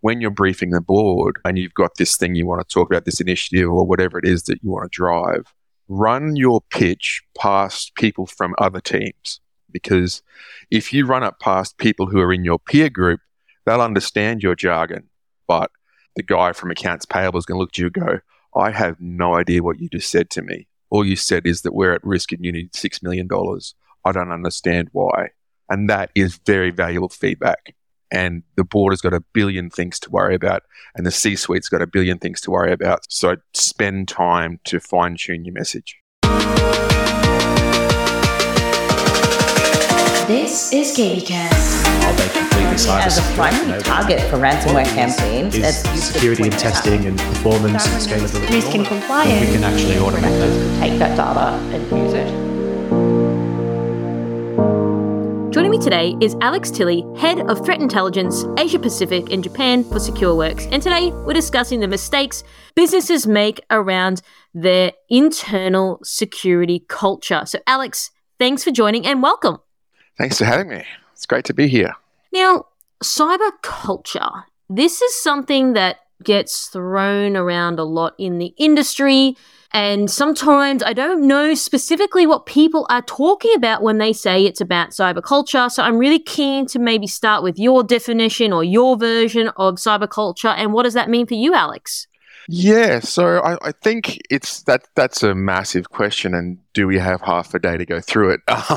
when you're briefing the board and you've got this thing you want to talk about, this initiative or whatever it is that you want to drive, run your pitch past people from other teams. Because if you run it past people who are in your peer group, they'll understand your jargon. But the guy from accounts payable is going to look at you and go, I have no idea what you just said to me. All you said is that we're at risk and you need $6 million. I don't understand why. And that is very valuable feedback. And the board has got a billion things to worry about, and the C-suite's got a billion things to worry about. So spend time to fine-tune your message. This is KBcast. Are they completely cybersecure? As a primary target for ransomware campaigns, is security and testing and performance and scalability. Risk and compliance. We can actually automate that. take that data and use it. Joining me today is Alex Tilley, Head of Threat Intelligence, Asia Pacific and Japan for SecureWorks. And today we're discussing the mistakes businesses make around their internal security culture. So Alex, thanks for joining and welcome. Thanks for having me. It's great to be here. Now, cyber culture. This is something that gets thrown around a lot in the industry. And sometimes I don't know specifically what people are talking about when they say it's about cyber culture. So I'm really keen to maybe start with your definition or your version of cyber culture. And what does that mean for you, Alex? Yeah, so I think that's a massive question, and do we have half a day to go through it?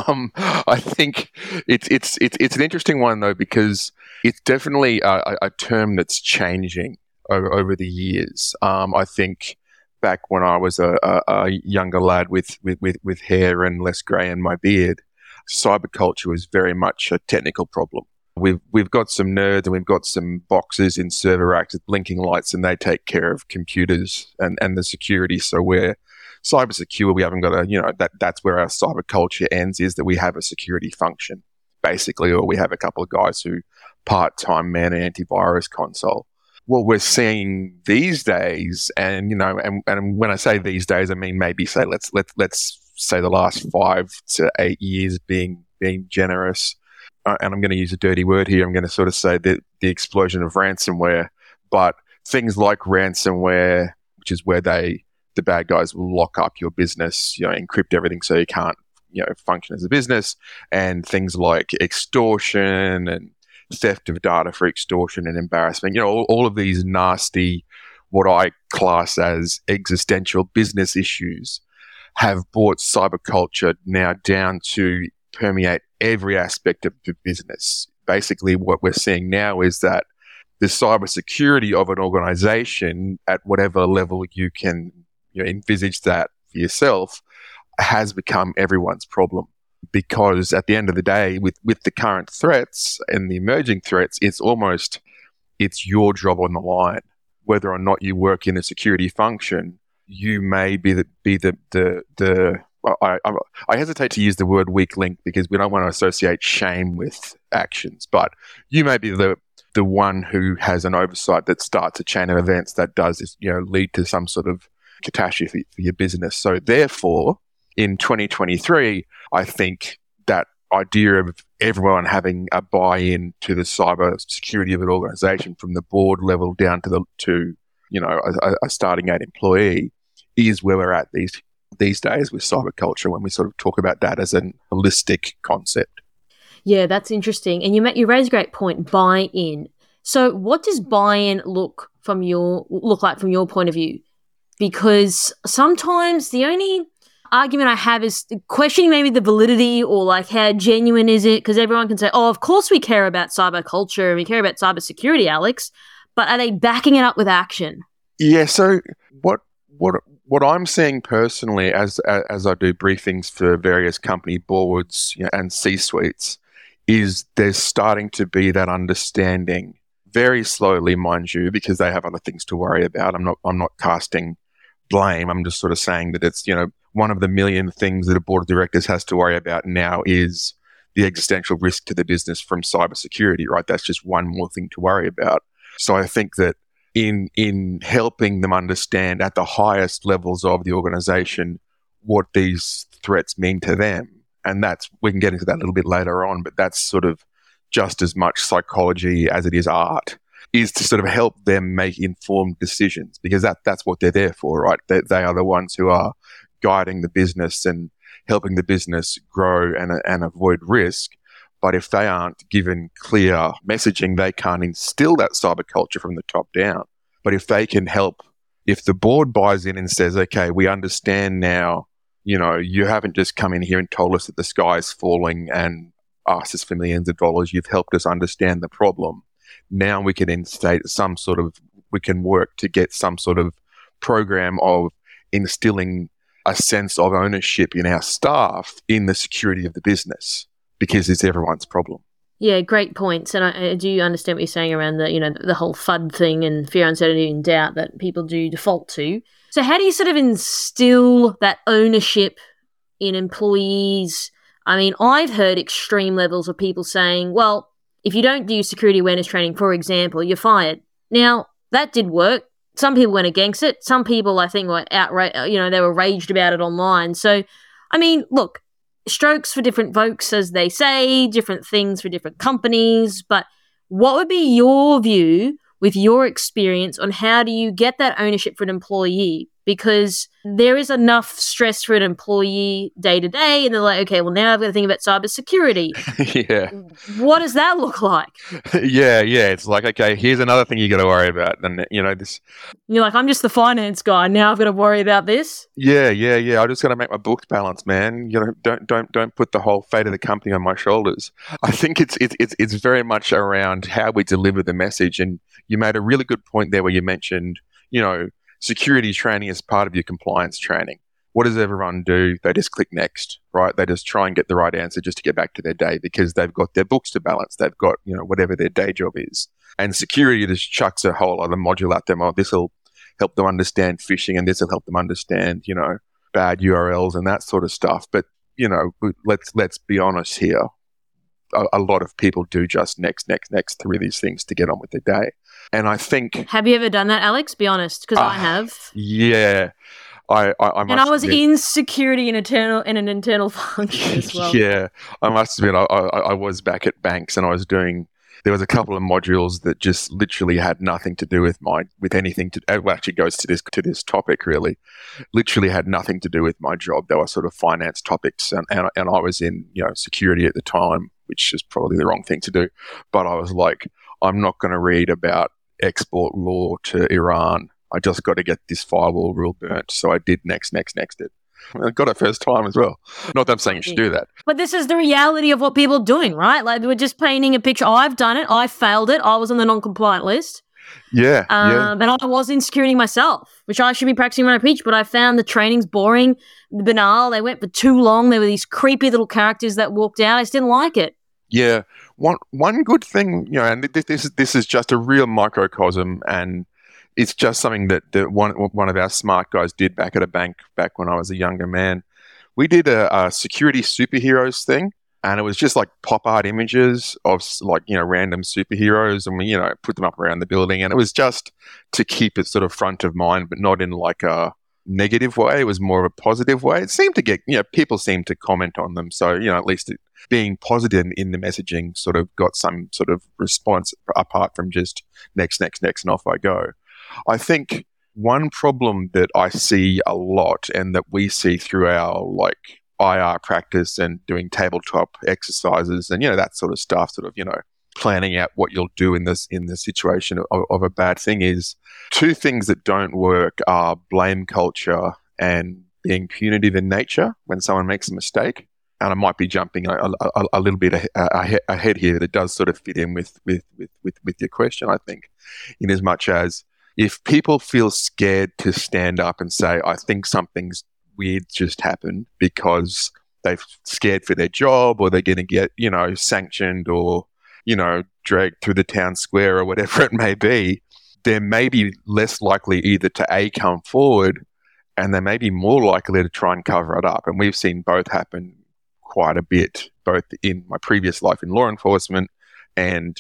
I think it's an interesting one though, because it's definitely a term that's changing over the years. I think back when I was a younger lad with hair and less grey in my beard, cyber culture was very much a technical problem. We've got some nerds and we've got some boxes in server racks with blinking lights, and they take care of computers and the security. So we're cyber secure. We haven't got that's where our cyber culture ends, is that we have a security function basically, or we have a couple of guys who part-time man an antivirus console. What we're seeing these days, and when I say these days, I mean maybe say let's say the last 5 to 8 years being generous. And I'm going to use a dirty word here. I'm going to sort of say that the explosion of ransomware, but things like ransomware, which is where the bad guys will lock up your business, encrypt everything so you can't, function as a business, and things like extortion and theft of data for extortion and embarrassment. All of these nasty, what I class as existential business issues, have brought cyber culture now down to permeate every aspect of the business. Basically, what we're seeing now is that the cybersecurity of an organization, at whatever level you can envisage that for yourself, has become everyone's problem. Because at the end of the day, with the current threats and the emerging threats, it's your job on the line. Whether or not you work in a security function, you may be I hesitate to use the word weak link because we don't want to associate shame with actions, but you may be the one who has an oversight that starts a chain of events that does lead to some sort of catastrophe for your business. So therefore, in 2023, I think that idea of everyone having a buy-in to the cyber security of an organization, from the board level down to a starting out employee, is where we're at these days with cyber culture, when we sort of talk about that as a holistic concept. Yeah, that's interesting. And you raise a great point, buy-in. So what does buy-in look like from your point of view? Because sometimes the only argument I have is questioning maybe the validity, or like how genuine is it? Because everyone can say, oh, of course we care about cyber culture and we care about cyber security, Alex, but are they backing it up with action? Yeah, so what I'm seeing personally as I do briefings for various company boards and C-suites is there's starting to be that understanding, very slowly, mind you, because they have other things to worry about. I'm not casting blame. I'm just sort of saying that it's, one of the million things that a board of directors has to worry about now is the existential risk to the business from cybersecurity, right? That's just one more thing to worry about. So I think that in helping them understand at the highest levels of the organization what these threats mean to them, and we can get into that a little bit later on, but that's sort of just as much psychology as it is art, is to sort of help them make informed decisions, because that's what they're there for, right? They are the ones who are guiding the business and helping the business grow and avoid risk. But if they aren't given clear messaging, they can't instill that cyber culture from the top down. But if they can help, if the board buys in and says, okay, we understand now, you haven't just come in here and told us that the sky is falling and asked us for millions of dollars. You've helped us understand the problem. Now we can we can work to get some sort of program of instilling a sense of ownership in our staff in the security of the business, because it's everyone's problem. Yeah, great points. And I do understand what you're saying around the whole FUD thing and fear, uncertainty, and doubt that people do default to. So how do you sort of instill that ownership in employees? I mean, I've heard extreme levels of people saying, well, if you don't do security awareness training, for example, you're fired. Now, that did work. Some people went against it. Some people, I think, were outright, they were raged about it online. So, I mean, look, strokes for different folks, as they say, different things for different companies. But what would be your view with your experience on how do you get that ownership for an employee? Because there is enough stress for an employee day to day, and they're like, okay, well, now I've got to think about cybersecurity. Yeah. What does that look like? Yeah. It's like, okay, here's another thing you got to worry about. And, this. You're like, I'm just the finance guy. Now I've got to worry about this. Yeah. I just got to make my books balance, man. Don't put the whole fate of the company on my shoulders. I think it's very much around how we deliver the message. And you made a really good point there where you mentioned, security training is part of your compliance training. What does everyone do? They just click next, right? They just try and get the right answer just to get back to their day because they've got their books to balance. They've got, whatever their day job is. And security just chucks a whole other module at them. Oh, this will help them understand phishing, and this will help them understand, bad URLs and that sort of stuff. But, let's be honest here. A lot of people do just next through these things to get on with their day. And I think... Have you ever done that, Alex? Be honest, because I have. Yeah. I and I was in security in an internal function as well. Yeah. I must admit, I was back at Banks and I was doing... There was a couple of modules that just literally had nothing to do with anything to... Well, actually goes to this topic, really. Literally had nothing to do with my job. They were sort of finance topics. And I was in, security at the time, which is probably the wrong thing to do. But I was like, I'm not going to read about export law to Iran. I just got to get this firewall rule burnt. So I did next it. I got it first time as well. Not that I'm saying you should do that. But this is the reality of what people are doing, right? Like, we're just painting a picture. I've done it. I failed it. I was on the non-compliant list. Yeah. And I was in security myself, which I should be practicing when I preach, but I found the trainings boring, banal. They went for too long. There were these creepy little characters that walked out. I just didn't like it. Yeah. One good thing, and this is just a real microcosm, and it's just something that one of our smart guys did back at a bank back when I was a younger man. We did a security superheroes thing, and it was just like pop art images of random superheroes, and we put them up around the building, and it was just to keep it sort of front of mind, but not in like a negative way. It was more of a positive way. It seemed to get people seemed to comment on them, so at least being positive in the messaging sort of got some sort of response apart from just next and off I go. I think one problem that I see a lot and that we see through our IR practice and doing tabletop exercises and that sort of stuff, planning out what you'll do in the situation of a bad thing, is two things that don't work are blame culture and being punitive in nature when someone makes a mistake. And I might be jumping a little bit ahead here, but it does sort of fit in with your question, I think, in as much as if people feel scared to stand up and say, I think something's weird just happened because they're scared for their job, or they're going to get, sanctioned or, dragged through the town square or whatever it may be, they're maybe less likely either to come forward, and they may be more likely to try and cover it up. And we've seen both happen quite a bit, both in my previous life in law enforcement and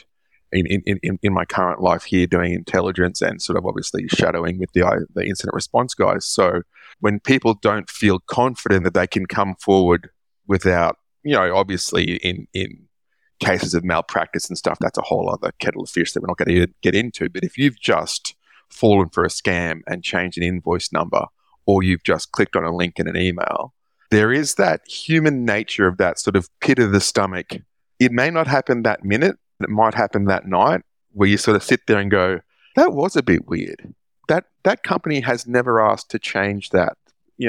in my current life here doing intelligence and sort of obviously shadowing with the incident response guys. So when people don't feel confident that they can come forward without, obviously in cases of malpractice and stuff, that's a whole other kettle of fish that we're not going to get into. But if you've just fallen for a scam and changed an invoice number, or you've just clicked on a link in an email, there is that human nature of that sort of pit of the stomach. It may not happen that minute, it might happen that night, where you sort of sit there and go, that was a bit weird. That company has never asked to change that,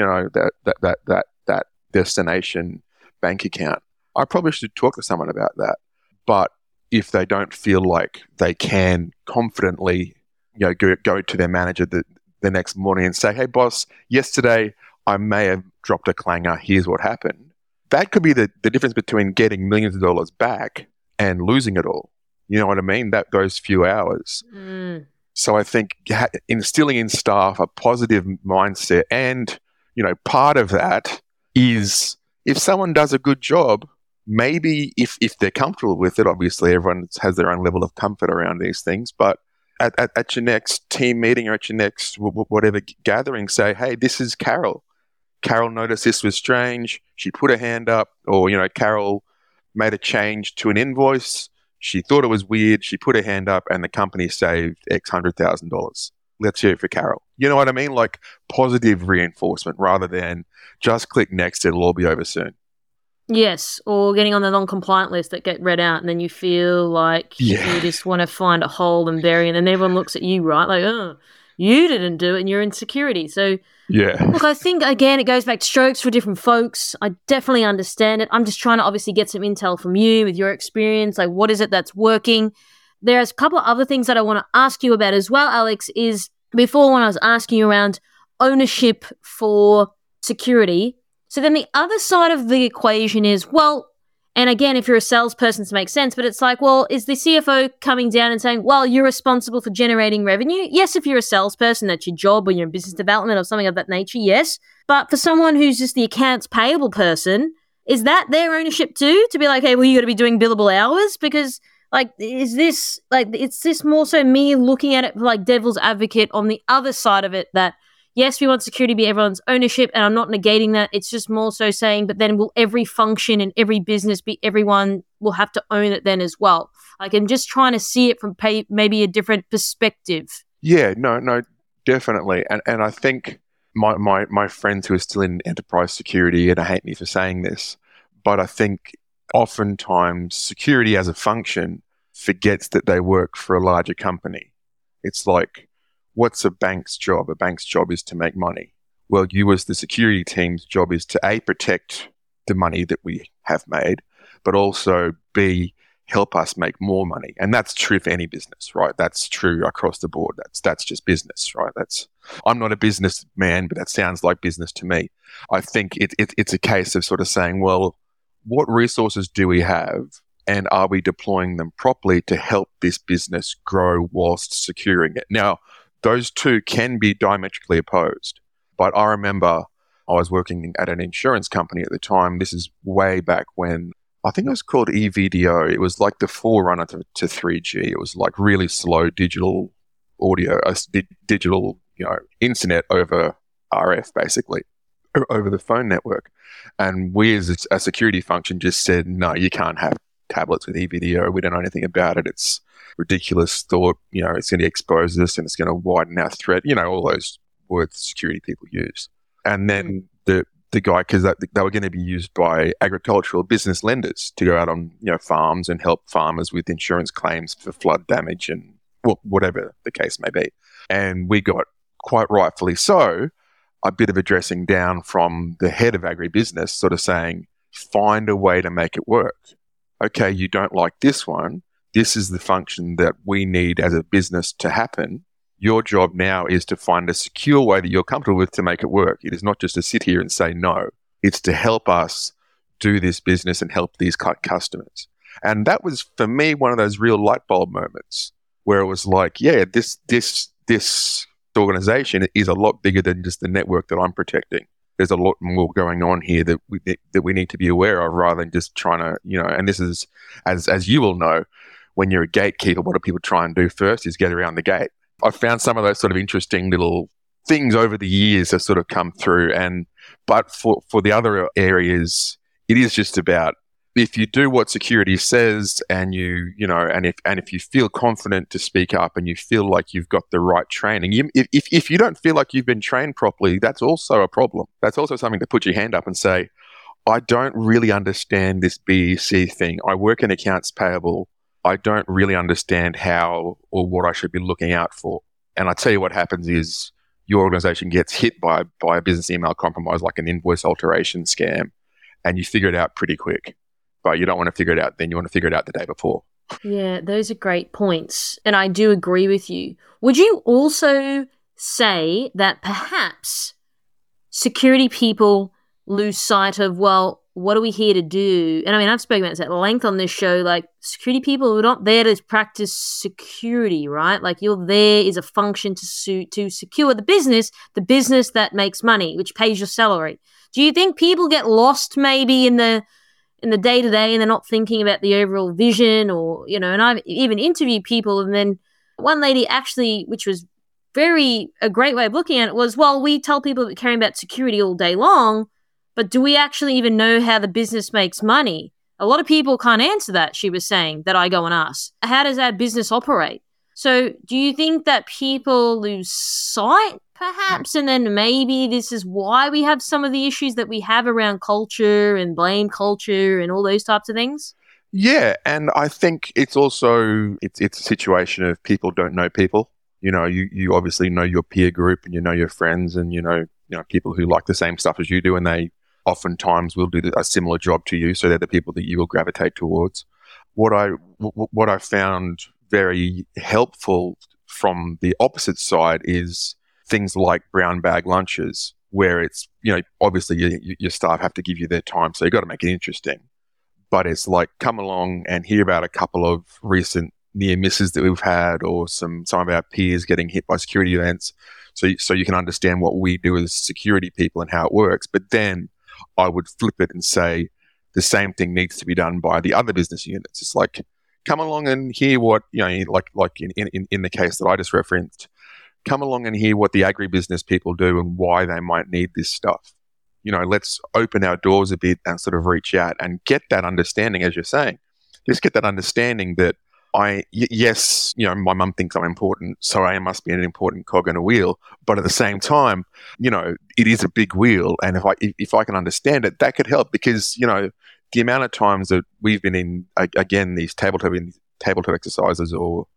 that destination bank account. I probably should talk to someone about that. But if they don't feel like they can confidently, go to their manager the next morning and say, hey, boss, yesterday I may have dropped a clanger. Here's what happened. That could be the difference between getting millions of dollars back and losing it all. You know what I mean? Those few hours. So I think instilling in staff a positive mindset, and, part of that is if someone does a good job, maybe if they're comfortable with it, obviously everyone has their own level of comfort around these things, but at your next team meeting or at your next whatever gathering, say, hey, this is Carol. Carol noticed this was strange. She put her hand up, or, Carol made a change to an invoice. She thought it was weird. She put her hand up and the company saved X $100,000. Let's hear it for Carol. You know what I mean? Like positive reinforcement rather than just click next, it'll all be over soon. Yes, or getting on the non-compliant list that get read out and then you feel like you just want to find a hole and bury it, and everyone looks at you, right? Like, oh, you didn't do it and you're in security. So, look, I think, again, it goes back to strokes for different folks. I definitely understand it. I'm just trying to obviously get some intel from you with your experience. Like, what is it that's working? There's a couple of other things that I want to ask you about as well, Alex, is before when I was asking you around ownership for security. So then the other side of the equation is, well, and again, if you're a salesperson, this makes sense, but it's like, well, is the CFO coming down and saying, well, you're responsible for generating revenue? Yes, if you're a salesperson, that's your job, or you're in business development or something of that nature, yes. But for someone who's just the accounts payable person, is that their ownership too? To be like, hey, well, you got to be doing billable hours? Because, like, is this more so me looking at it like devil's advocate on the other side of it, that yes, we want security to be everyone's ownership, and I'm not negating that. It's just more so saying, but then will every function and every business be everyone will have to own it then as well? Like, I'm just trying to see it from maybe a different perspective. Yeah, no, definitely. And I think my friends who are still in enterprise security, and I hate me for saying this, but I think oftentimes security as a function forgets that they work for a larger company. It's like, what's a bank's job? A bank's job is to make money. Well, you as the security team's job is to A, protect the money that we have made, but also B, help us make more money. And that's true for any business, right? That's true across the board. That's just business, right? I'm not a businessman, but that sounds like business to me. I think it's a case of sort of saying, well, what resources do we have, and are we deploying them properly to help this business grow whilst securing it? Now, those two can be diametrically opposed. But I remember I was working at an insurance company at the time. This is way back when, I think it was called EVDO. It was like the forerunner to 3G. It was like really slow digital audio, digital, internet over RF, basically, over the phone network. And we as a security function just said, no, you can't have tablets with EVDO. We don't know anything about it. It's ridiculous thought, it's going to expose us and it's going to widen our threat, all those words security people use. And then the guy, because they were going to be used by agricultural business lenders to go out on farms and help farmers with insurance claims for flood damage and whatever the case may be. And we got, quite rightfully so, a bit of a dressing down from the head of agribusiness, sort of saying, find a way to make it work. Okay, you don't like this one. This is the function that we need as a business to happen. Your job now is to find a secure way that you're comfortable with to make it work. It is not just to sit here and say no. It's to help us do this business and help these customers. And that was, for me, one of those real light bulb moments where it was like, yeah, this organization is a lot bigger than just the network that I'm protecting. There's a lot more going on here that we need to be aware of, rather than just trying to, and this is, as you will know, when you're a gatekeeper, what do people try and do first is get around the gate. I've found some of those sort of interesting little things over the years have sort of come through. But for the other areas, it is just about if you do what security says, and if you feel confident to speak up, and you feel like you've got the right training, if you don't feel like you've been trained properly, that's also a problem. That's also something to put your hand up and say, I don't really understand this BEC thing. I work in accounts payable. I don't really understand how or what I should be looking out for. And I tell you what happens is your organization gets hit by a business email compromise, like an invoice alteration scam, and you figure it out pretty quick. But you don't want to figure it out then. You want to figure it out the day before. Yeah, those are great points. And I do agree with you. Would you also say that perhaps security people lose sight of, well, what are we here to do? And I mean, I've spoken about this at length on this show. Like, security people are not there to practice security, right? Like, you're there is a function to secure the business that makes money, which pays your salary. Do you think people get lost maybe in the day-to-day, and they're not thinking about the overall vision? Or, and I've even interviewed people, and then one lady actually, which was a great way of looking at it, was, well, we tell people that caring about security all day long, but do we actually even know how the business makes money? A lot of people can't answer that, she was saying, that I go and ask. How does our business operate? So do you think that people lose sight, perhaps, and then maybe this is why we have some of the issues that we have around culture and blame culture and all those types of things? Yeah, and I think it's also it's a situation of people don't know people. You obviously know your peer group, and you know your friends, and you know people who like the same stuff as you do, and they oftentimes will do a similar job to you, so they're the people that you will gravitate towards. What I found very helpful from the opposite side is things like brown bag lunches, where it's, obviously your staff have to give you their time, so you've got to make it interesting. But it's like, come along and hear about a couple of recent near misses that we've had, or some of our peers getting hit by security events, so you can understand what we do as security people and how it works. But then I would flip it and say the same thing needs to be done by the other business units. It's like, come along and hear what, like in the case that I just referenced, come along and hear what the agribusiness people do and why they might need this stuff. Let's open our doors a bit and sort of reach out and get that understanding, as you're saying. Just get that understanding that yes, my mum thinks I'm important, so I must be an important cog in a wheel. But at the same time, it is a big wheel, and if I can understand it, that could help, because the amount of times that we've been in again these tabletop exercises, or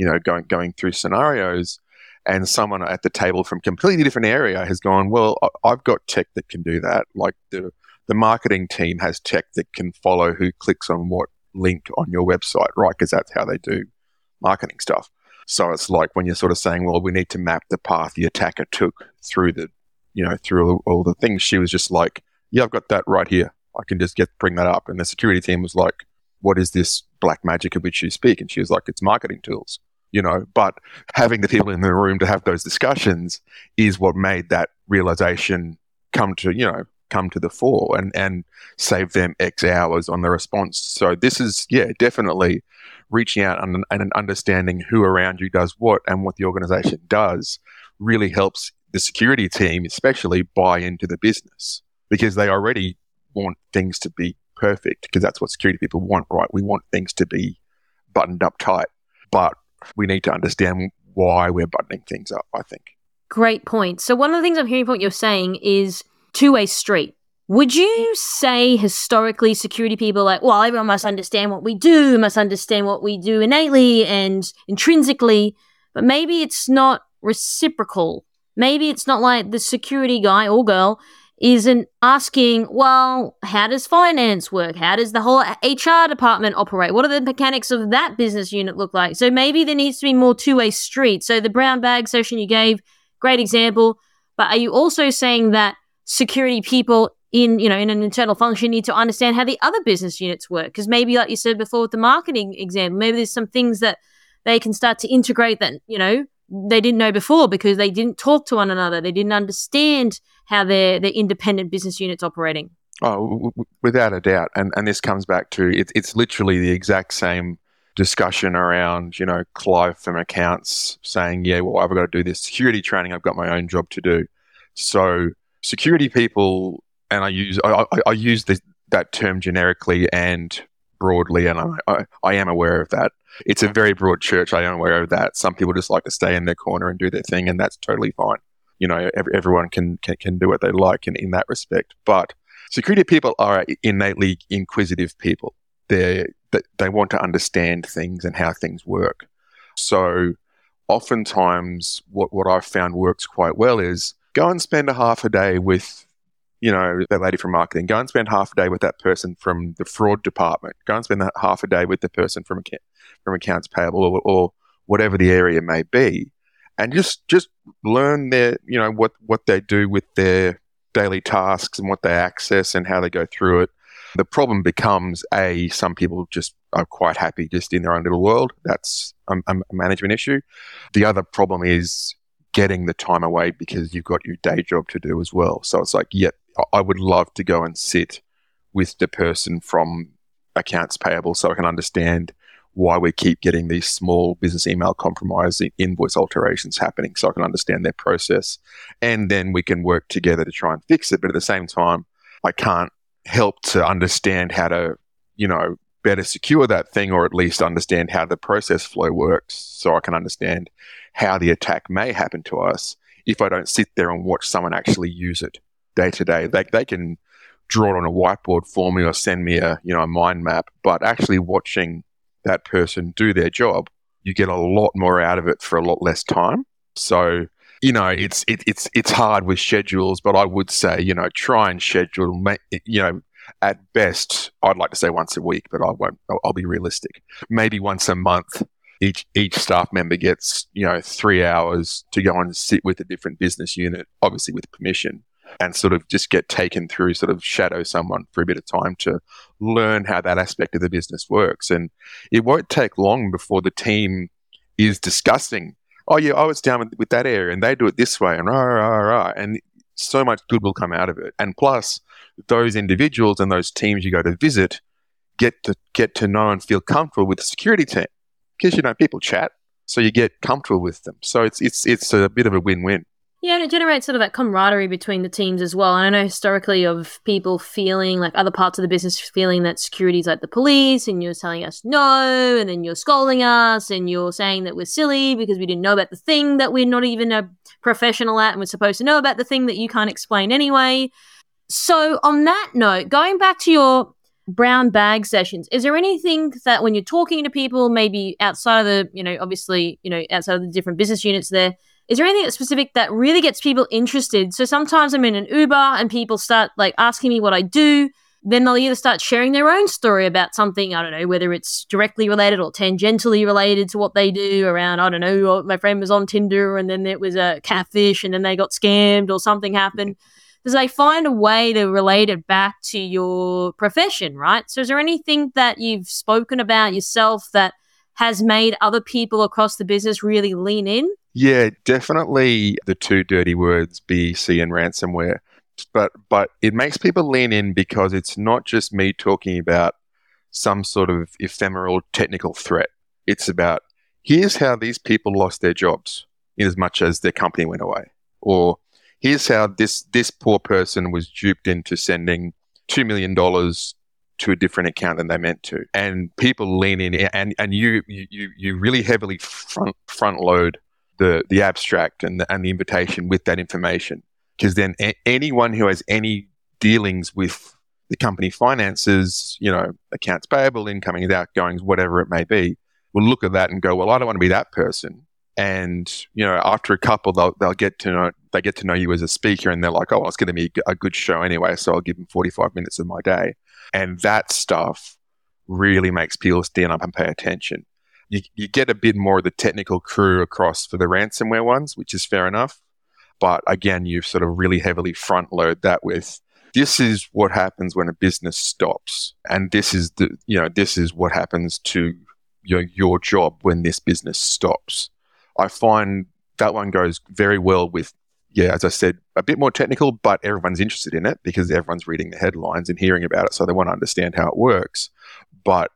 going through scenarios, and someone at the table from a completely different area has gone, well, I've got tech that can do that. Like the marketing team has tech that can follow who clicks on what link on your website, right? Because that's how they do marketing stuff. So it's like when you're sort of saying, well, we need to map the path the attacker took through through all the things. She was just like, yeah, I've got that right here. I can just bring that up. And the security team was like, what is this black magic of which you speak? And she was like, it's marketing tools, but having the people in the room to have those discussions is what made that realization come to the fore and save them X hours on the response. So this is, definitely reaching out and understanding who around you does what and what the organization does really helps the security team especially buy into the business, because they already want things to be perfect, because that's what security people want, right? We want things to be buttoned up tight, but we need to understand why we're buttoning things up, I think. Great point. So one of the things I'm hearing from what you're saying is two-way street. Would you say historically security people are like, well, everyone must understand what we do, must understand what we do innately and intrinsically, but maybe it's not reciprocal. Maybe it's not like the security guy or girl isn't asking, well, how does finance work? How does the whole HR department operate? What are the mechanics of that business unit look like? So maybe there needs to be more two-way street. So the brown bag session you gave, great example. But are you also saying that security people in an internal function need to understand how the other business units work? Because maybe, like you said before with the marketing example, maybe there's some things that they can start to integrate that, they didn't know before because they didn't talk to one another. They didn't understand how their independent business units operating. Oh, without a doubt. And this comes back to, it's literally the exact same discussion around, Clive from accounts saying, yeah, well, I've got to do this security training. I've got my own job to do. So security people, and I use that term generically and broadly, and I am aware of that. It's a very broad church. I am aware of that. Some people just like to stay in their corner and do their thing, and that's totally fine. Everyone can do what they like in that respect. But security people are innately inquisitive people. They want to understand things and how things work. So oftentimes what I've found works quite well is go and spend a half a day with, that lady from marketing. Go and spend half a day with that person from the fraud department. Go and spend that half a day with the person from accounts payable or whatever the area may be. And just learn their, what they do with their daily tasks and what they access and how they go through it. The problem becomes, some people just are quite happy just in their own little world. That's a management issue. The other problem is getting the time away because you've got your day job to do as well. So it's like, I would love to go and sit with the person from accounts payable so I can understand why we keep getting these small business email compromise invoice alterations happening, so I can understand their process. And then we can work together to try and fix it. But at the same time, I can't help to understand how to, better secure that thing, or at least understand how the process flow works so I can understand how the attack may happen to us if I don't sit there and watch someone actually use it day to day. They can draw it on a whiteboard for me or send me a mind map, but actually watching that person do their job, you get a lot more out of it for a lot less time. So, it's hard with schedules, but I would say, try and schedule, at best, I'd like to say once a week, but I won't. I'll be realistic. Maybe once a month, each staff member gets, 3 hours to go and sit with a different business unit, obviously with permission, and sort of just get taken through, sort of shadow someone for a bit of time to learn how that aspect of the business works. And it won't take long before the team is discussing, oh yeah, I was down with that area and they do it this way, and rah. And so much good will come out of it. And plus, those individuals and those teams you go to visit get to know and feel comfortable with the security team, because people chat, so you get comfortable with them. So it's a bit of a win-win. Yeah, and it generates sort of that camaraderie between the teams as well. And I know historically of people feeling like other parts of the business feeling that security is like the police, and you're telling us no, and then you're scolding us, and you're saying that we're silly because we didn't know about the thing that we're not even a professional at, and we're supposed to know about the thing that you can't explain anyway. So on that note, going back to your brown bag sessions, is there anything that when you're talking to people, maybe outside of the, obviously, outside of the different business units there, is there anything specific that really gets people interested? So sometimes I'm in an Uber and people start like asking me what I do. Then they'll either start sharing their own story about something, I don't know, whether it's directly related or tangentially related to what they do around, I don't know, my friend was on Tinder and then it was a catfish and then they got scammed or something happened. Because they find a way to relate it back to your profession, right? So is there anything that you've spoken about yourself that has made other people across the business really lean in? Yeah, definitely the two dirty words, BEC and ransomware. But it makes people lean in because it's not just me talking about some sort of ephemeral technical threat. It's about, here's how these people lost their jobs in as much as their company went away. Or here's how this poor person was duped into sending $2 million to a different account than they meant to. And people lean in, and you really heavily front load the abstract and the invitation with that information. Because then anyone who has any dealings with the company finances, accounts payable, incomings, outgoings, whatever it may be, will look at that and go, well, I don't want to be that person. And, after a couple, they'll get to know you as a speaker, and they're like, oh, well, it's going to be a good show anyway, so I'll give them 45 minutes of my day. And that stuff really makes people stand up and pay attention. You get a bit more of the technical crew across for the ransomware ones, which is fair enough. But again, you sort of really heavily front load that with, this is what happens when a business stops. And this is what happens to your job when this business stops. I find that one goes very well with, as I said, a bit more technical, but everyone's interested in it because everyone's reading the headlines and hearing about it, so they want to understand how it works. But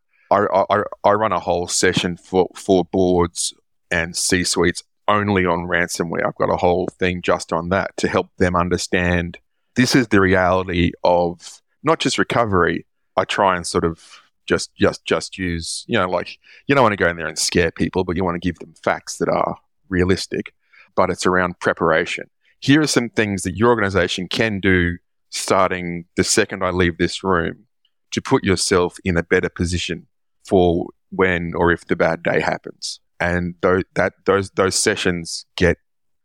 I run a whole session for boards and C-suites only on ransomware. I've got a whole thing just on that to help them understand this is the reality of not just recovery. I try and sort of just use, like, you don't want to go in there and scare people, but you want to give them facts that are realistic. But it's around preparation. Here are some things that your organization can do starting the second I leave this room to put yourself in a better position for when or if the bad day happens. And those sessions get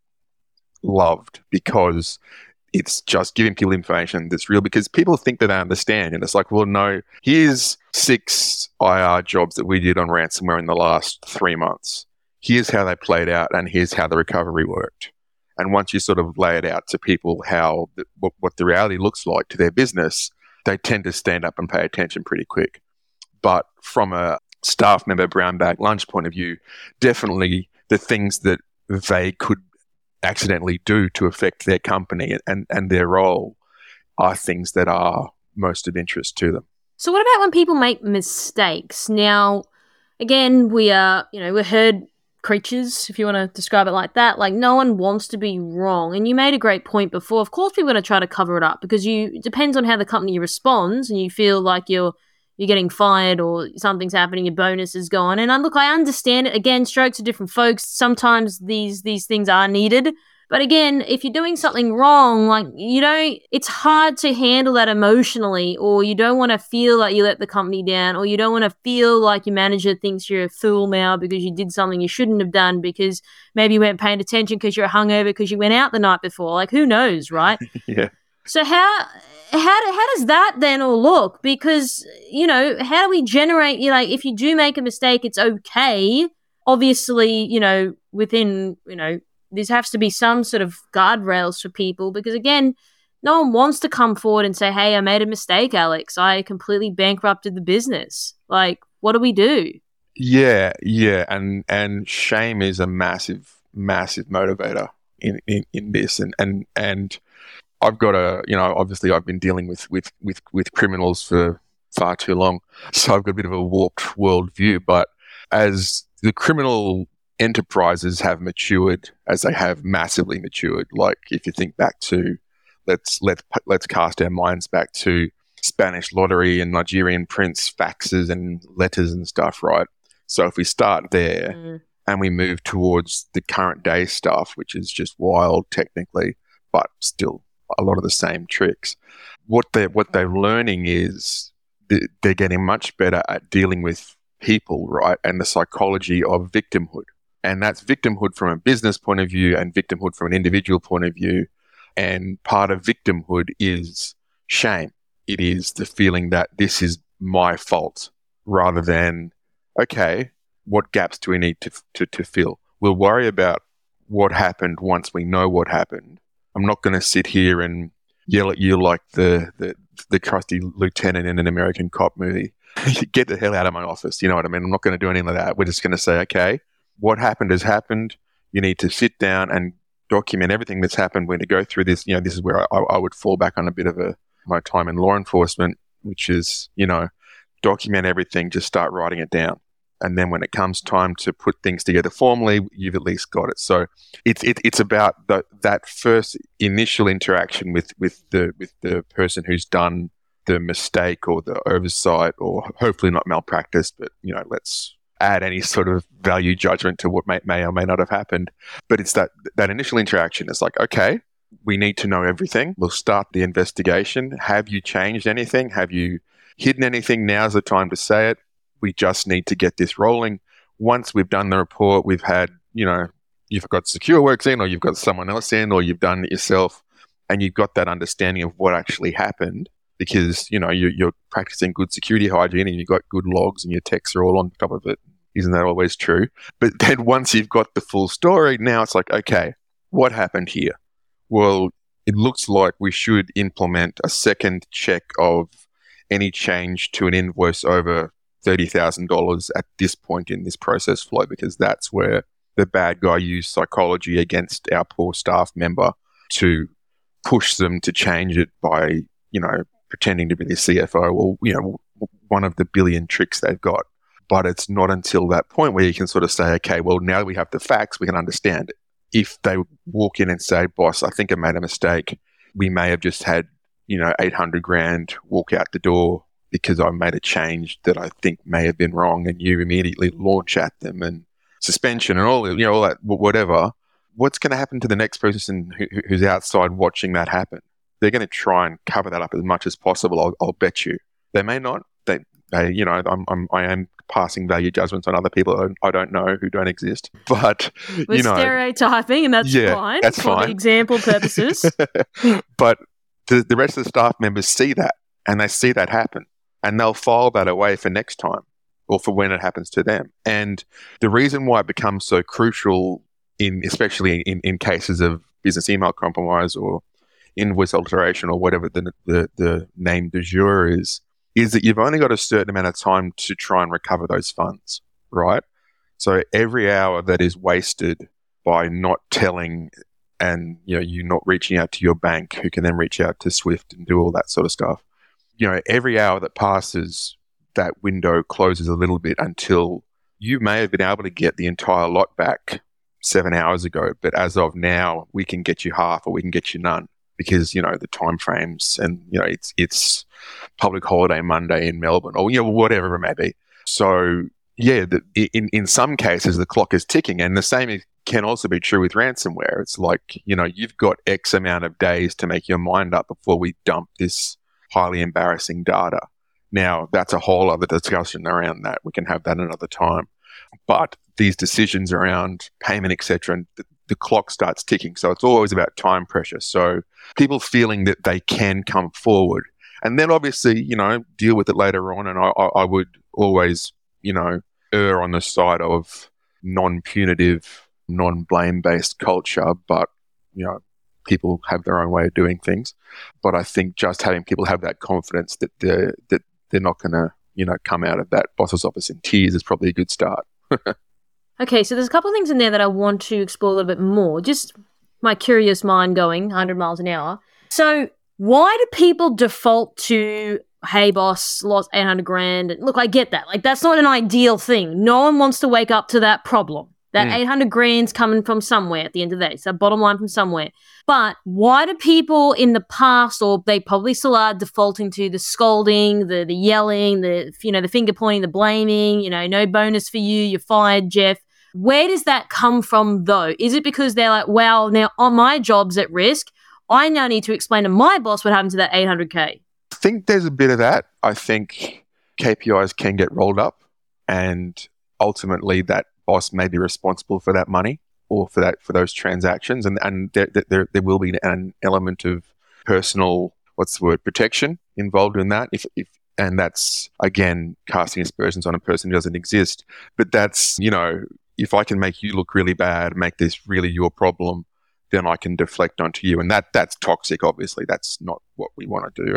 loved because it's just giving people information that's real, because people think that they understand. And it's like, well, no, here's 6 IR jobs that we did on ransomware in the last 3 months. Here's how they played out, and here's how the recovery worked. And once you sort of lay it out to people what the reality looks like to their business, they tend to stand up and pay attention pretty quick. But from a staff member brown bag lunch point of view, definitely the things that they could accidentally do to affect their company and their role are things that are most of interest to them. So what about when people make mistakes? Now, again, we're herd creatures, if you want to describe it like that. Like, no one wants to be wrong. And you made a great point before. Of course, people are going to try to cover it up because it depends on how the company responds, and you feel like you're getting fired or something's happening, your bonus is gone. And look, I understand it. Again, strokes are different folks. Sometimes these things are needed. But again, if you're doing something wrong, like, it's hard to handle that emotionally, or you don't want to feel like you let the company down, or you don't want to feel like your manager thinks you're a fool now because you did something you shouldn't have done because maybe you weren't paying attention because you're hungover because you went out the night before. Like, who knows, right? Yeah. So how does that then all look? Because, how do we generate, if you do make a mistake, it's okay. Obviously, within, there has to be some sort of guardrails for people because, again, no one wants to come forward and say, hey, I made a mistake, Alex. I completely bankrupted the business. Like, what do we do? Yeah. And shame is a massive, massive motivator in this. And I've got obviously I've been dealing with criminals for far too long, so I've got a bit of a warped worldview. But as the criminal enterprises have matured, as they have massively matured, like if you think back to, let's cast our minds back to Spanish lottery and Nigerian prince faxes and letters and stuff, right? So if we start there and we move towards the current day stuff, which is just wild technically, but still a lot of the same tricks. What they're learning is they're getting much better at dealing with people, right? And the psychology of victimhood. And that's victimhood from a business point of view and victimhood from an individual point of view. And part of victimhood is shame. It is the feeling that this is my fault, rather than, okay, what gaps do we need to fill? We'll worry about what happened once we know what happened. I'm not going to sit here and yell at you like the trusty lieutenant in an American cop movie. Get the hell out of my office. You know what I mean? I'm not going to do anything like that. We're just going to say, okay, what happened has happened. You need to sit down and document everything that's happened. We're going to go through this. This is where I would fall back on a bit of my time in law enforcement, which is, document everything, just start writing it down. And then when it comes time to put things together formally, you've at least got it. So it's about that first initial interaction with the person who's done the mistake or the oversight, or hopefully not malpractice, but let's add any sort of value judgment to what may or may not have happened. But it's that initial interaction. It's like, okay, we need to know everything. We'll start the investigation. Have you changed anything? Have you hidden anything? Now's the time to say it. We just need to get this rolling. Once we've done the report, we've had, you've got SecureWorks in, or you've got someone else in, or you've done it yourself, and you've got that understanding of what actually happened, because, you're practicing good security hygiene and you've got good logs and your techs are all on top of it. Isn't that always true? But then once you've got the full story, now it's like, okay, what happened here? Well, it looks like we should implement a second check of any change to an invoice over $30,000 at this point in this process flow, because that's where the bad guy used psychology against our poor staff member to push them to change it by, pretending to be the CFO, or, one of the billion tricks they've got. But it's not until that point where you can sort of say, okay, well, now that we have the facts, we can understand it. If they walk in and say, boss, I think I made a mistake, we may have just had $800 grand, walk out the door because I made a change that I think may have been wrong, and you immediately launch at them and suspension and all that, whatever. What's going to happen to the next person who's outside watching that happen? They're going to try and cover that up as much as possible. I'll bet you. They may not. I am passing value judgments on other people I don't know who don't exist. But we're stereotyping, and that's fine. That's for fine. The example purposes. But the rest of the staff members see that, and they see that happen, and they'll file that away for next time or for when it happens to them. And the reason why it becomes so crucial, especially in cases of business email compromise or invoice alteration or whatever the name du jour is that you've only got a certain amount of time to try and recover those funds, right? So every hour that is wasted by not telling and, you not reaching out to your bank, who can then reach out to Swift and do all that sort of stuff. Every hour that passes, that window closes a little bit until you may have been able to get the entire lot back 7 hours ago, but as of now, we can get you half or we can get you none because, the time frames and, it's public holiday Monday in Melbourne or, whatever it may be. So, in some cases, the clock is ticking, and the same can also be true with ransomware. It's like, you've got X amount of days to make your mind up before we dump this highly embarrassing data. Now, that's a whole other discussion around that. We can have that another time. But these decisions around payment, etc., and the clock starts ticking. So it's always about time pressure. So people feeling that they can come forward and then obviously, deal with it later on. And I would always, err on the side of non-punitive, non-blame-based culture. But, people have their own way of doing things. But I think just having people have that confidence that they're not going to, come out of that boss's office in tears is probably a good start. Okay, so there's a couple of things in there that I want to explore a little bit more. Just my curious mind going 100 miles an hour. So why do people default to, hey, boss, lost 800 grand? Look, I get that. Like, that's not an ideal thing. No one wants to wake up to that problem. That 800 grand's coming from somewhere at the end of the day. So bottom line from somewhere. But why do people in the past, or they probably still are, defaulting to the scolding, the yelling, the finger pointing, the blaming, no bonus for you, you're fired, Jeff. Where does that come from, though? Is it because they're like, wow, now my job's at risk. I now need to explain to my boss what happened to that 800K. I think there's a bit of that. I think KPIs can get rolled up, and ultimately that boss may be responsible for that money or for those transactions, and there will be an element of personal protection involved in that. And that's again casting aspersions on a person who doesn't exist. But that's if I can make you look really bad, make this really your problem, then I can deflect onto you, and that's toxic. Obviously, that's not what we want to do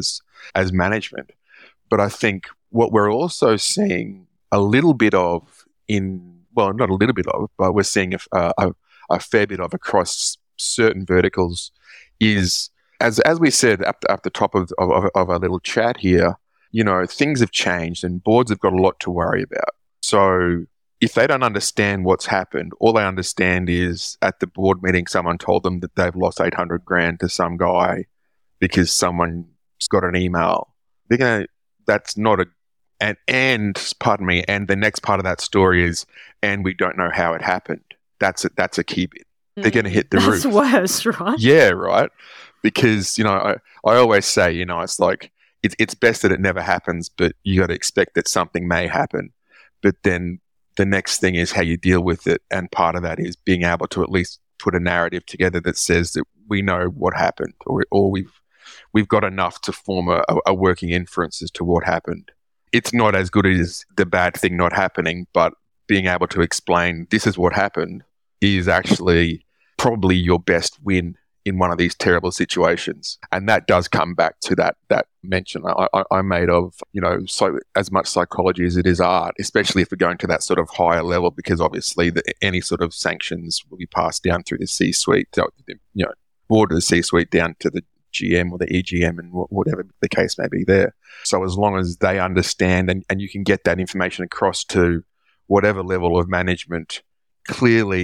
as management. But I think what we're also seeing a little bit of not a little bit of, but we're seeing a fair bit of across certain verticals is, as we said at the top of our little chat here, things have changed and boards have got a lot to worry about. So if they don't understand what's happened, all they understand is at the board meeting, someone told them that they've lost 800 grand to some guy because someone's got an email. That's not a, and the next part of that story is, and we don't know how it happened. That's a key bit. They're going to hit the roof. That's worse, right? Yeah, right. Because, I always say, it's like, it's best that it never happens, but you got to expect that something may happen. But then the next thing is how you deal with it. And part of that is being able to at least put a narrative together that says that we know what happened, or we've got enough to form a working inference as to what happened. It's not as good as the bad thing not happening, but being able to explain this is what happened is actually probably your best win in one of these terrible situations. And that does come back to that mention I made of, so as much psychology as it is art, especially if we're going to that sort of higher level, because obviously any sort of sanctions will be passed down through the C-suite, board of the C-suite down to the GM or the EGM and whatever the case may be there. So as long as they understand and you can get that information across to whatever level of management clearly,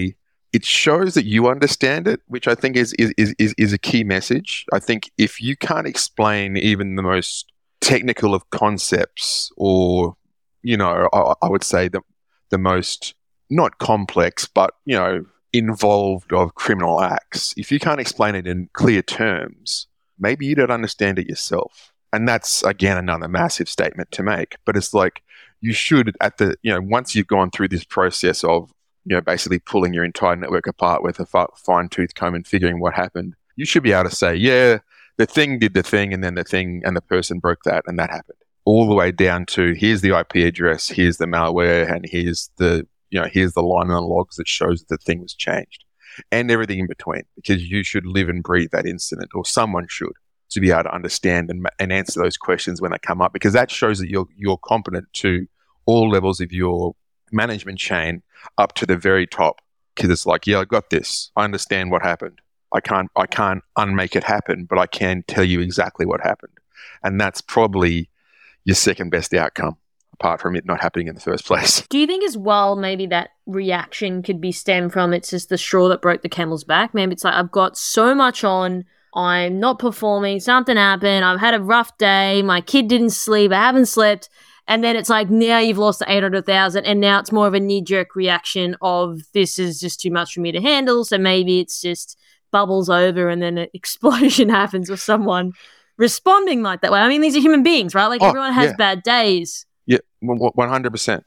it shows that you understand it, which I think is a key message. I think if you can't explain even the most technical of concepts, or I would say the most not complex, but involved of criminal acts, if you can't explain it in clear terms, maybe you don't understand it yourself. And that's, again, another massive statement to make. But it's like you should, once you've gone through this process of, basically pulling your entire network apart with a fine-tooth comb and figuring what happened, you should be able to say, yeah, the thing did the thing, and then the thing and the person broke that, and that happened. All the way down to, here's the IP address, here's the malware, and here's the line on the logs that shows that the thing was changed, and everything in between, because you should live and breathe that incident, or someone should, to be able to understand and answer those questions when they come up, because that shows that you're competent to all levels of your management chain up to the very top. Because it's like, yeah, I got this. I understand what happened. I can't unmake it happen, but I can tell you exactly what happened. And that's probably your second best outcome, apart from it not happening in the first place. Do you think as well maybe that reaction could be stemmed from it's just the straw that broke the camel's back? Maybe it's like, I've got so much on, I'm not performing, something happened, I've had a rough day, my kid didn't sleep, I haven't slept, and then it's like, now you've lost the 800,000, and now it's more of a knee-jerk reaction of, this is just too much for me to handle, so maybe it's just bubbles over and then an explosion happens with someone responding like that way. I mean, these are human beings, right? Like, everyone has bad days. Yeah, 100%,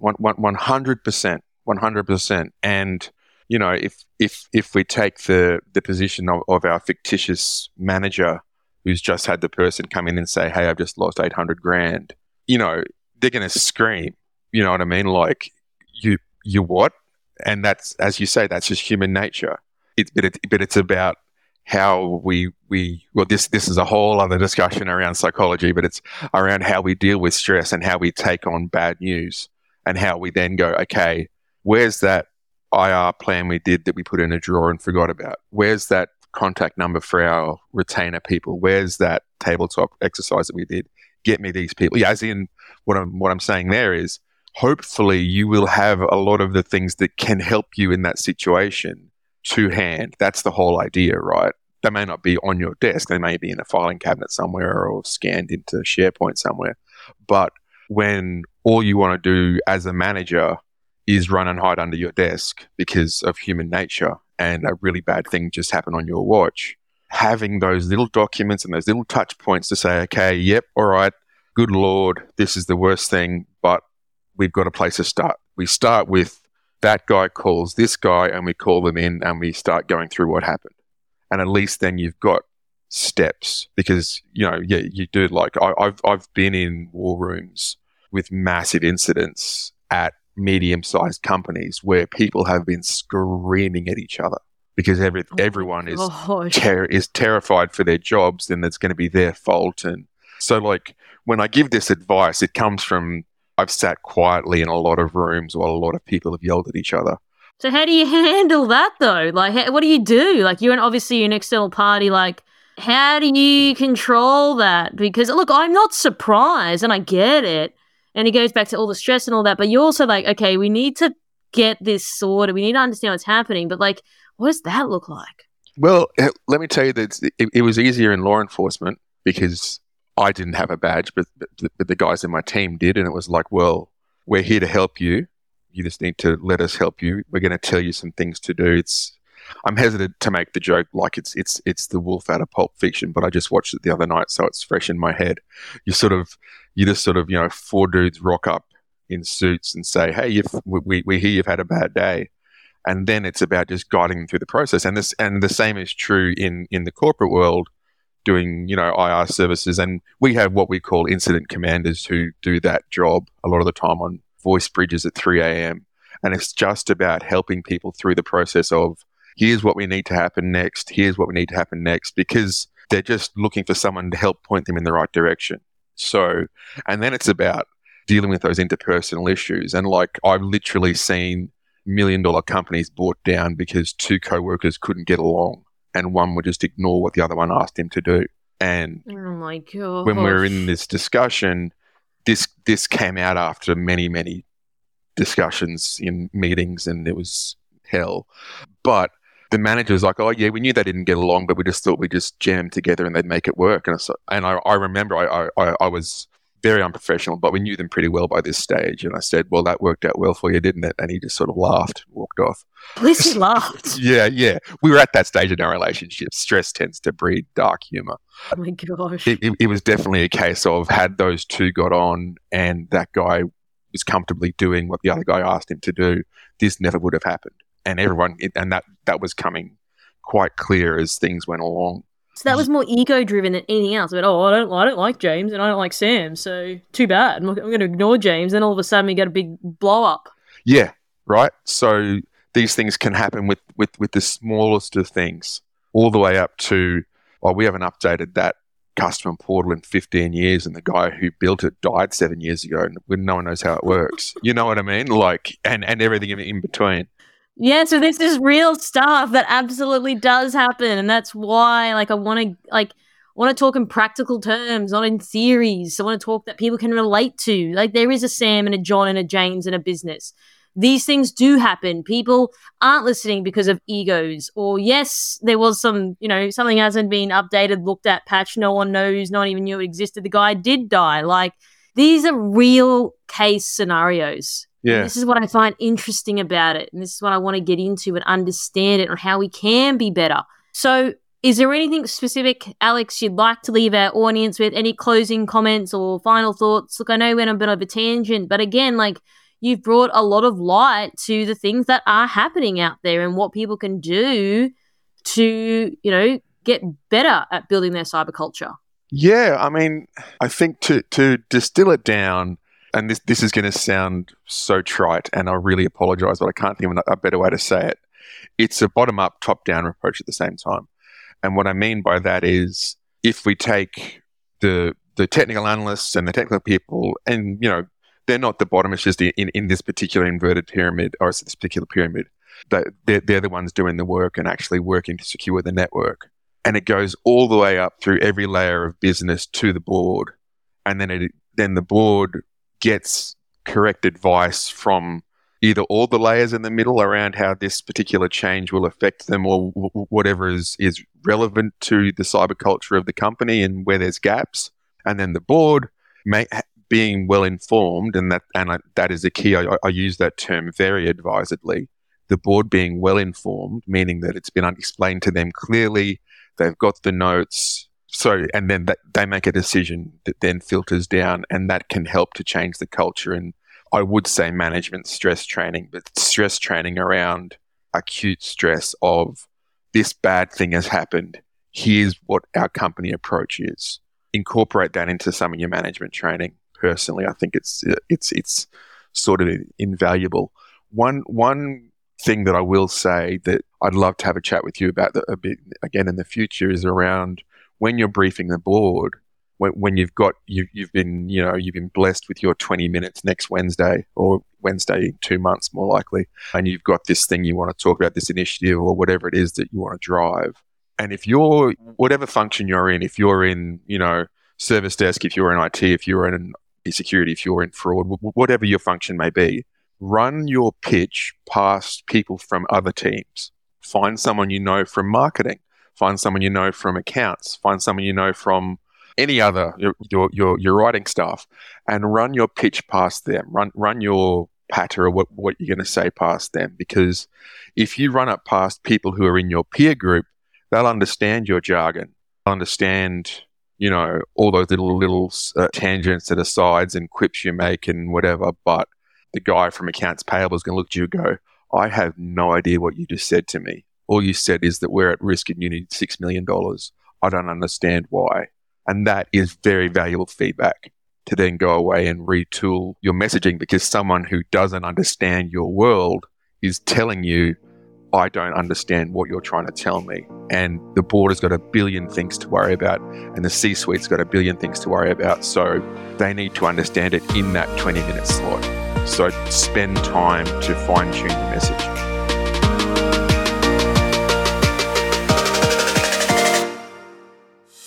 100%. And, if we take the position of our fictitious manager who's just had the person come in and say, hey, I've just lost 800 grand, they're going to scream, you know what I mean? Like, you what? And that's, as you say, that's just human nature. But it's about how this is a whole other discussion around psychology, but it's around how we deal with stress and how we take on bad news, and how we then go, okay, where's that IR plan we did that we put in a drawer and forgot about? Where's that contact number for our retainer people? Where's that tabletop exercise that we did? Get me these people. Yeah, as in, what I'm saying there is, hopefully you will have a lot of the things that can help you in that situation to hand. That's the whole idea, right? They may not be on your desk. They may be in a filing cabinet somewhere or scanned into SharePoint somewhere. But when all you want to do as a manager is run and hide under your desk because of human nature, and a really bad thing just happened on your watch, having those little documents and those little touch points to say, okay, yep, all right, good Lord, this is the worst thing, but we've got a place to start. We start with that guy calls this guy, and we call them in, and we start going through what happened. And at least then you've got steps, because, you do, like, I've been in war rooms with massive incidents at medium-sized companies where people have been screaming at each other because everyone is terrified for their jobs, and it's going to be their fault. And so, like, when I give this advice, it comes from, I've sat quietly in a lot of rooms while a lot of people have yelled at each other. So how do you handle that, though? Like, what do you do? Like, you're obviously an external party. Like, how do you control that? Because, look, I'm not surprised, and I get it. And it goes back to all the stress and all that. But you're also like, okay, we need to get this sorted. We need to understand what's happening. But, like, what does that look like? Well, let me tell you that it was easier in law enforcement because I didn't have a badge, but the guys in my team did. And it was like, well, we're here to help you. You just need to let us help you. We're going to tell you some things to do. I'm hesitant to make the joke like it's the wolf out of Pulp Fiction, but I just watched it the other night, so it's fresh in my head. You just sort of, four dudes rock up in suits and say, hey, we hear you've had a bad day. And then it's about just guiding them through the process. And the same is true in the corporate world, doing, IR services. And we have what we call incident commanders who do that job a lot of the time on voice bridges at 3 a.m. And it's just about helping people through the process of, here's what we need to happen next, here's what we need to happen next, because they're just looking for someone to help point them in the right direction. So, and then it's about dealing with those interpersonal issues. And, like, I've literally seen $1 million companies brought down because two co-workers couldn't get along and one would just ignore what the other one asked him to do. And oh my God, when we're in this discussion, this came out after many, many discussions in meetings, and it was hell. But the manager's like, oh, yeah, we knew they didn't get along, but we just thought we'd just jam together and they'd make it work. And I remember I was very unprofessional, but we knew them pretty well by this stage. And I said, well, that worked out well for you, didn't it? And he just sort of laughed and walked off. At least he laughed. Yeah. We were at that stage in our relationship. Stress tends to breed dark humor. Oh my gosh. It was definitely a case of had those two got on and that guy was comfortably doing what the other guy asked him to do, this never would have happened. And that was coming quite clear as things went along. So that was more ego-driven than anything else. But I don't like James and I don't like Sam, so too bad. I'm going to ignore James. Then all of a sudden we get a big blow up. Yeah, right. So these things can happen with the smallest of things, all the way up to, we haven't updated that customer portal in 15 years, and the guy who built it died 7 years ago, and no one knows how it works. You know what I mean? Like, and everything in between. Yeah, so this is real stuff that absolutely does happen, and that's why, I want to talk in practical terms, not in theories. I want to talk that people can relate to. Like, there is a Sam and a John and a James in a business. These things do happen. People aren't listening because of egos, or yes, there was some, something hasn't been updated, looked at, patched. No one knows. No one even knew it existed. The guy did die. Like, these are real case scenarios. Yeah. And this is what I find interesting about it. And this is what I want to get into and understand it and how we can be better. So is there anything specific, Alex, you'd like to leave our audience with? Any closing comments or final thoughts? Look, I know we went on a bit of a tangent, but again, you've brought a lot of light to the things that are happening out there and what people can do to, get better at building their cyber culture. Yeah, I mean, I think to distill it down, and this is going to sound so trite, and I really apologize, but I can't think of a better way to say it. It's a bottom-up, top-down approach at the same time. And what I mean by that is if we take the technical analysts and the technical people, and, they're not the bottom, it's just in this particular inverted pyramid, or this particular pyramid, they're the ones doing the work and actually working to secure the network. And it goes all the way up through every layer of business to the board. And then the board gets correct advice from either all the layers in the middle around how this particular change will affect them, or whatever is relevant to the cyber culture of the company and where there's gaps. And then the board being well informed, and that is the key. I use that term very advisedly. The board being well informed, meaning that it's been explained to them clearly, they've got the notes. So, and then they make a decision that then filters down, and that can help to change the culture. And I would say management stress training, but stress training around acute stress of this bad thing has happened. Here's what our company approach is. Incorporate that into some of your management training. Personally, I think it's sort of invaluable. One thing that I will say that I'd love to have a chat with you about a bit again in the future is around when you're briefing the board, when you've been blessed with your 20 minutes next Wednesday, or Wednesday in 2 months more likely, and you've got this thing you want to talk about, this initiative or whatever it is that you want to drive. And if you're, whatever function you're in, if you're in, service desk, if you're in IT, if you're in security, if you're in fraud, whatever your function may be, run your pitch past people from other teams. Find someone you know from marketing. Find someone you know from accounts. Find someone you know from any other, your writing staff, and run your pitch past them. Run your patter or what you're going to say past them. Because if you run it past people who are in your peer group, they'll understand your jargon. They'll understand, all those little tangents and asides and quips you make and whatever. But the guy from accounts payable is going to look at you and go, I have no idea what you just said to me. All you said is that we're at risk and you need $6 million. I don't understand why. And that is very valuable feedback to then go away and retool your messaging, because someone who doesn't understand your world is telling you, I don't understand what you're trying to tell me. And the board has got a billion things to worry about, and the C-suite's got a billion things to worry about. So they need to understand it in that 20-minute slot. So spend time to fine-tune your message.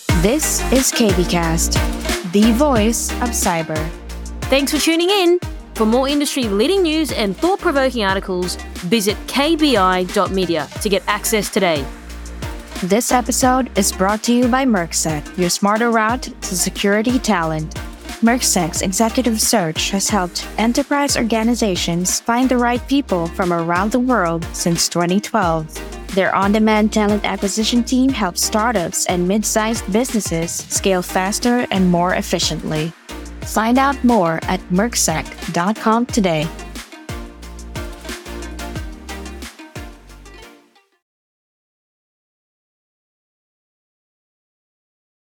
This is KBcast, the voice of cyber. Thanks for tuning in. For more industry-leading news and thought-provoking articles, visit kbi.media to get access today. This episode is brought to you by Mercsec, your smarter route to security talent. Mercsec's executive search has helped enterprise organizations find the right people from around the world since 2012. Their on-demand talent acquisition team helps startups and mid-sized businesses scale faster and more efficiently. Find out more at mercsec.com today.